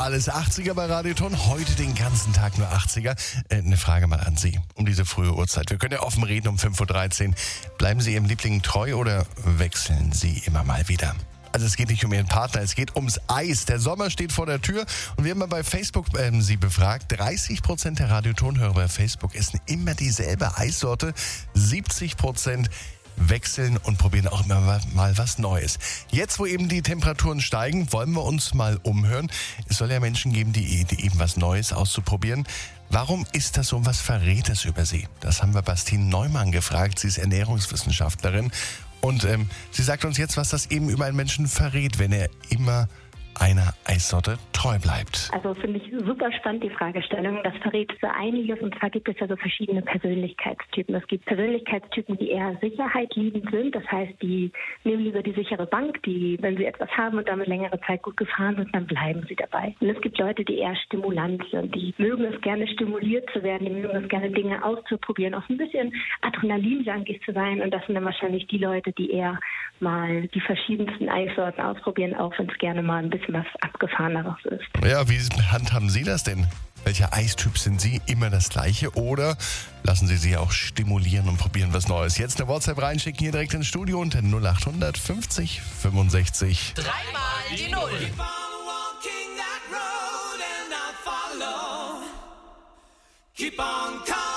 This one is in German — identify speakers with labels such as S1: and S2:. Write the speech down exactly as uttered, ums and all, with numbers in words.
S1: Alles achtziger bei Radioton. Heute den ganzen Tag nur achtziger. Äh, eine Frage mal an Sie um diese frühe Uhrzeit. Wir können ja offen reden um fünf Uhr dreizehn. Bleiben Sie Ihrem Liebling treu oder wechseln Sie immer mal wieder? Also es geht nicht um Ihren Partner, es geht ums Eis. Der Sommer steht vor der Tür und wir haben mal bei Facebook ähm, Sie befragt. dreißig Prozent der Radiotonhörer bei Facebook essen immer dieselbe Eissorte. siebzig Prozent wechseln und probieren auch immer mal was Neues. Jetzt, wo eben die Temperaturen steigen, wollen wir uns mal umhören. Es soll ja Menschen geben, die, die eben was Neues auszuprobieren. Warum ist das so und was verrät es über Sie? Das haben wir Bastien Neumann gefragt. Sie ist Ernährungswissenschaftlerin. Und ähm, sie sagt uns jetzt, was das eben über einen Menschen verrät, wenn er immer einer Eissorte treu bleibt.
S2: Also finde ich super spannend, die Fragestellung. Das verrät so einiges, und zwar gibt es ja so verschiedene Persönlichkeitstypen. Es gibt Persönlichkeitstypen, die eher sicherheitsliebend sind. Das heißt, die nehmen lieber die sichere Bank, die, wenn sie etwas haben und damit längere Zeit gut gefahren sind, dann bleiben sie dabei. Und es gibt Leute, die eher stimulant sind. Die mögen es gerne, stimuliert zu werden. Die mögen es gerne, Dinge auszuprobieren, auch ein bisschen Adrenalin-Junkies zu sein. Und das sind dann wahrscheinlich die Leute, die eher mal die verschiedensten Eissorten ausprobieren, auch wenn es gerne mal ein bisschen was Abgefahreneres ist.
S1: Ja, wie handhaben Sie das denn? Welcher Eistyp sind Sie? Immer das Gleiche? Oder lassen Sie sich auch stimulieren und probieren was Neues? Jetzt eine WhatsApp reinschicken, hier direkt ins Studio unter null acht hundert fünfzig fünfundsechzig.
S3: Dreimal die Null.
S4: Keep on coming.